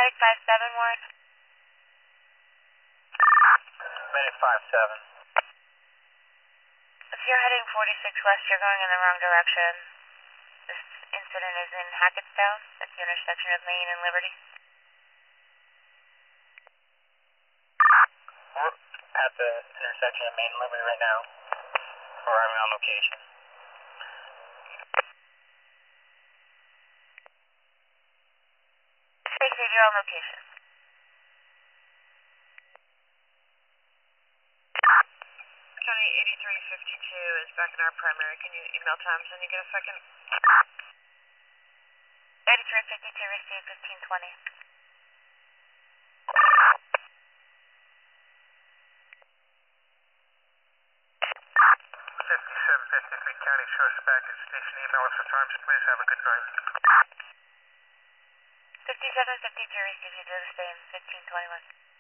Medic 571. Medic 57. If you're heading 46 west, you're going in the wrong direction. This incident is in Hackettstown, at the intersection of Main and Liberty. We're at the intersection of Main and Liberty right now. We're arriving on location. Stacy, you're on location. County 8352 is back in our primary. Can you email times when you get a second? 8352 received 1520. 5753 County Sheriff's Package Station. Email us for times, please. Have a good night. 5752 received, you do the same, 1521.